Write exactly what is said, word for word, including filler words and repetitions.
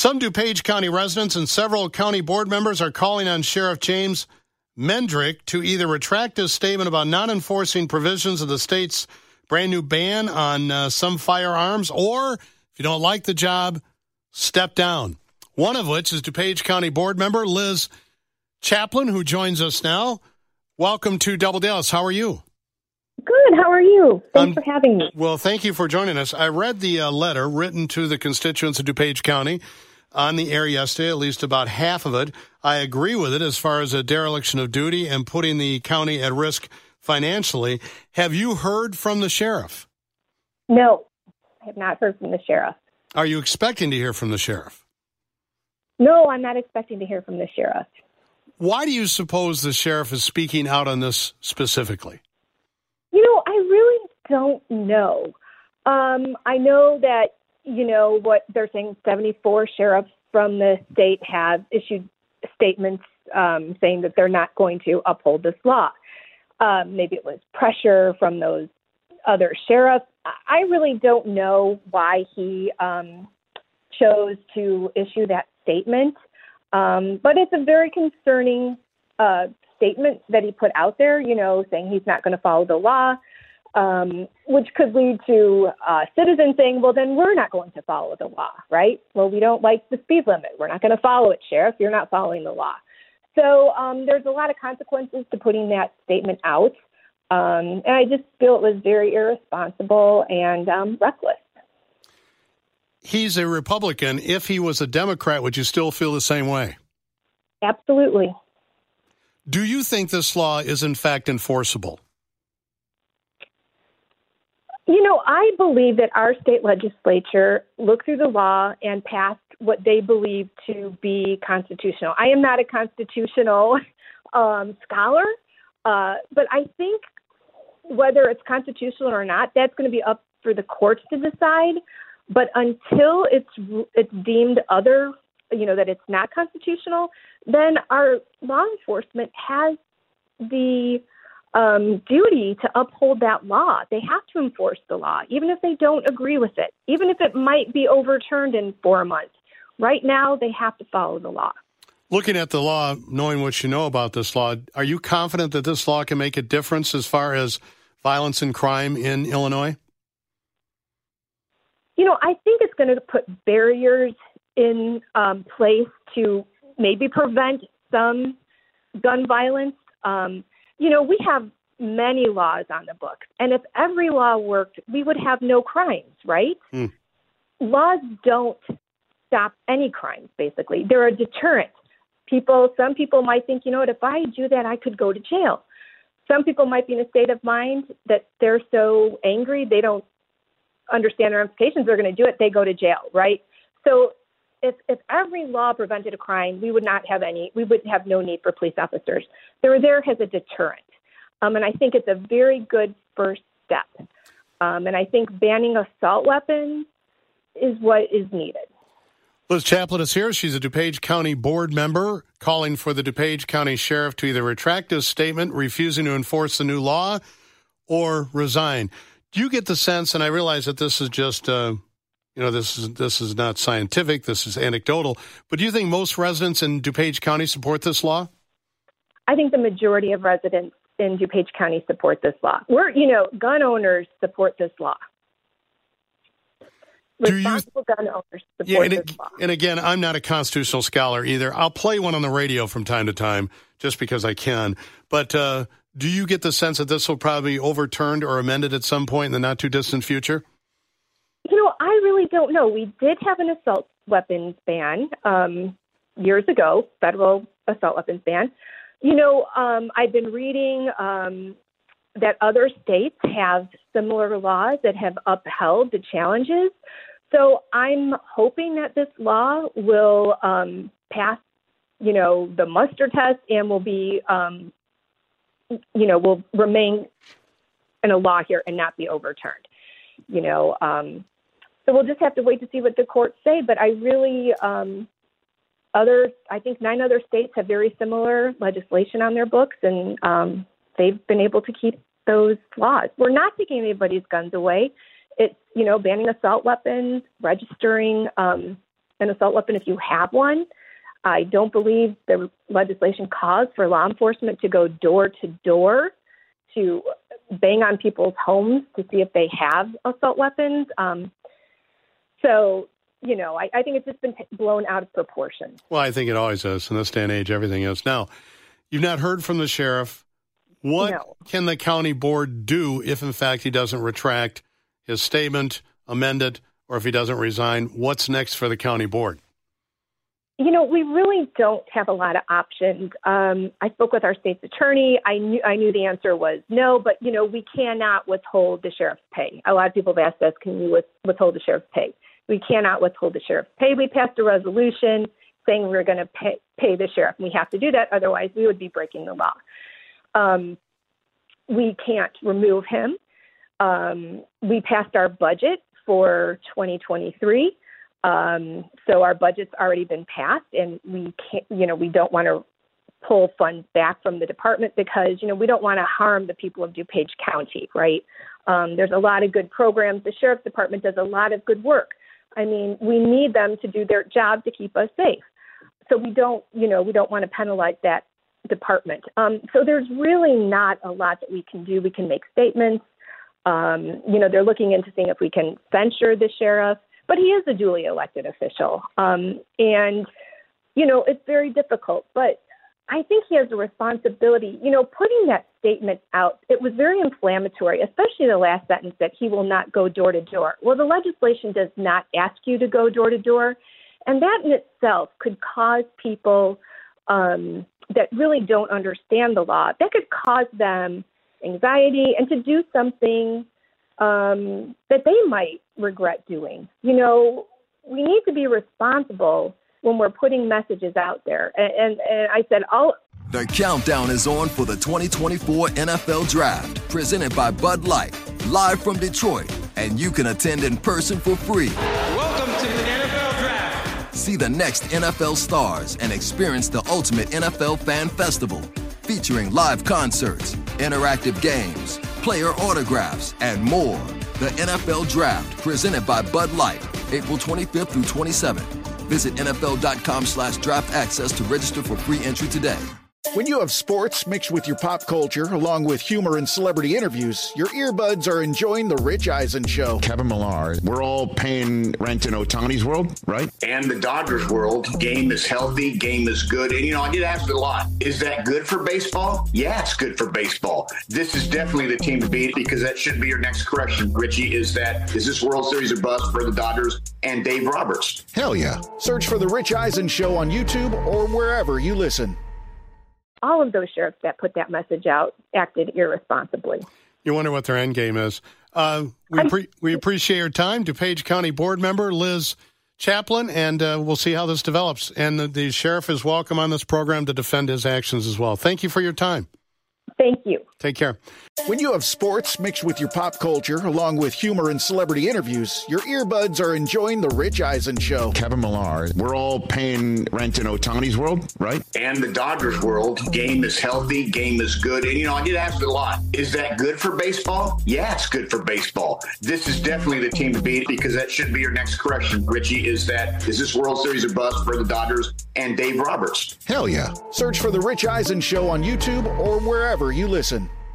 Some DuPage County residents and several county board members are calling on Sheriff James Mendrick to either retract his statement about not enforcing provisions of the state's brand new ban on uh, some firearms, or, if you don't like the job, step down. One of which is DuPage County board member Liz Chaplin, who joins us now. Welcome to Double Dallas. How are you? Good. How are you? Thanks um, for having me. Well, thank you for joining us. I read the uh, letter written to the constituents of DuPage County on the air yesterday, at least about half of it. I agree with it as far as a dereliction of duty and putting the county at risk financially. Have you heard from the sheriff? No, I have not heard from the sheriff. Are you expecting to hear from the sheriff? No, I'm not expecting to hear from the sheriff. Why do you suppose the sheriff is speaking out on this specifically? You know, I really don't know. Um, I know that, you know, what they're saying, seventy-four sheriffs from the state have issued statements um, saying that they're not going to uphold this law. Um, maybe it was pressure from those other sheriffs. I really don't know why he um, chose to issue that statement. Um, but it's a very concerning uh, statement that he put out there, you know, saying he's not going to follow the law, um, which could lead to uh, citizens saying, well, then we're not going to follow the law, right? Well, we don't like the speed limit. We're not going to follow it, Sheriff. You're not following the law. So um, there's a lot of consequences to putting that statement out. Um, and I just feel it was very irresponsible and um, reckless. He's a Republican. If he was a Democrat, would you still feel the same way? Absolutely. Do you think this law is, in fact, enforceable? You know, I believe that our state legislature looked through the law and passed what they believe to be constitutional. I am not a constitutional um, scholar, uh, but I think whether it's constitutional or not, that's going to be up for the courts to decide. But until it's it's deemed other, you know, that it's not constitutional, then our law enforcement has the um, duty to uphold that law. They have to enforce the law, even if they don't agree with it, even if it might be overturned in four months. Right now, they have to follow the law. Looking at the law, knowing what you know about this law, are you confident that this law can make a difference as far as violence and crime in Illinois? You know, I think it's going to put barriers in um, place to maybe prevent some gun violence. Um, you know, we have many laws on the books, and if every law worked, we would have no crimes, right? Mm. Laws don't stop any crimes, basically. They're a deterrent. People, some people might think, you know what, if I do that, I could go to jail. Some people might be in a state of mind that they're so angry they don't understand their implications, they're going to do it, they go to jail, right? So if if every law prevented a crime, we would not have any, we would have no need for police officers. They're there as a deterrent. Um, and I think it's a very good first step. Um, and I think banning assault weapons is what is needed. Liz Chaplin is here. She's a DuPage County board member calling for the DuPage County Sheriff to either retract his statement, refusing to enforce the new law, or resign. Do you get the sense, and I realize that this is just, uh, you know, this is this is not scientific, this is anecdotal, but do you think most residents in DuPage County support this law? I think the majority of residents in DuPage County support this law. We're, you know, gun owners support this law. Responsible you, gun owners support yeah, and this it, law. And again, I'm not a constitutional scholar either. I'll play one on the radio from time to time just because I can, but uh do you get the sense that this will probably be overturned or amended at some point in the not-too-distant future? You know, I really don't know. We did have an assault weapons ban um, years ago, federal assault weapons ban. You know, um, I've been reading um, that other states have similar laws that have upheld the challenges. So I'm hoping that this law will um, pass, you know, the muster test and will be um, you know, will remain in a law here and not be overturned, you know. Um, so we'll just have to wait to see what the courts say. But I really, um, other, I think nine other states have very similar legislation on their books, and um, they've been able to keep those laws. We're not taking anybody's guns away. It's, you know, banning assault weapons, registering um, an assault weapon if you have one. I don't believe the legislation calls for law enforcement to go door to door to bang on people's homes to see if they have assault weapons. Um, so, you know, I, I think it's just been blown out of proportion. Well, I think it always is. In this day and age, everything is. Now, you've not heard from the sheriff. What no. can the county board do if, in fact, he doesn't retract his statement, amend it, or if he doesn't resign? What's next for the county board? You know, we really don't have a lot of options. Um, I spoke with our state's attorney. I knew I knew the answer was no, but, you know, we cannot withhold the sheriff's pay. A lot of people have asked us, can you with, withhold the sheriff's pay? We cannot withhold the sheriff's pay. We passed a resolution saying we we're going to pay, pay the sheriff. We have to do that. Otherwise, we would be breaking the law. Um, we can't remove him. Um, we passed our budget for twenty twenty-three. Um, so our budget's already been passed, and we can't, you know, we don't want to pull funds back from the department because, you know, we don't want to harm the people of DuPage County, right? Um, there's a lot of good programs. The sheriff's department does a lot of good work. I mean, we need them to do their job to keep us safe. So we don't, you know, we don't want to penalize that department. Um, so there's really not a lot that we can do. We can make statements. Um, you know, they're looking into seeing if we can censure the sheriff. But he is a duly elected official. Um, and, you know, it's very difficult. But I think he has a responsibility. You know, putting that statement out, it was very inflammatory, especially the last sentence that he will not go door to door. Well, the legislation does not ask you to go door to door. And that in itself could cause people um, that really don't understand the law, that could cause them anxiety and to do something um, that they might regret doing. You know, we need to be responsible when we're putting messages out there. And, and, and I said, I'll. The countdown is on for the twenty twenty-four N F L Draft, presented by Bud Light, live from Detroit, and you can attend in person for free. Welcome to the N F L Draft. See the next N F L stars and experience the ultimate N F L fan festival, featuring live concerts, interactive games, player autographs, and more. The N F L Draft, presented by Bud Light, April twenty-fifth through twenty-seventh. Visit N F L dot com slash draft access to register for free entry today. When you have sports mixed with your pop culture, along with humor and celebrity interviews, your earbuds are enjoying The Rich Eisen Show. Kevin Millar, we're all paying rent in Ohtani's world, right? And the Dodgers world, game is healthy, game is good. And, you know, I get asked a lot, is that good for baseball? Yeah, it's good for baseball. This is definitely the team to beat because that should be your next correction, Richie, is that, is this World Series a bust for the Dodgers and Dave Roberts? Hell yeah. Search for The Rich Eisen Show on YouTube or wherever you listen. All of those sheriffs that put that message out acted irresponsibly. You wonder what their end game is. Uh, we pre- we appreciate your time. DuPage County Board Member Liz Chaplin, and uh, we'll see how this develops. And the, the sheriff is welcome on this program to defend his actions as well. Thank you for your time. Thank you. Take care. When you have sports mixed with your pop culture, along with humor and celebrity interviews, your earbuds are enjoying The Rich Eisen Show. Kevin Millar, we're all paying rent in Ohtani's world, right? And the Dodgers world, game is healthy, game is good. And, you know, I get asked a lot, is that good for baseball? Yeah, it's good for baseball. This is definitely the team to beat because that should be your next correction, Richie, is that, is this World Series a bust for the Dodgers and Dave Roberts? Hell yeah. Search for The Rich Eisen Show on YouTube or wherever you listen.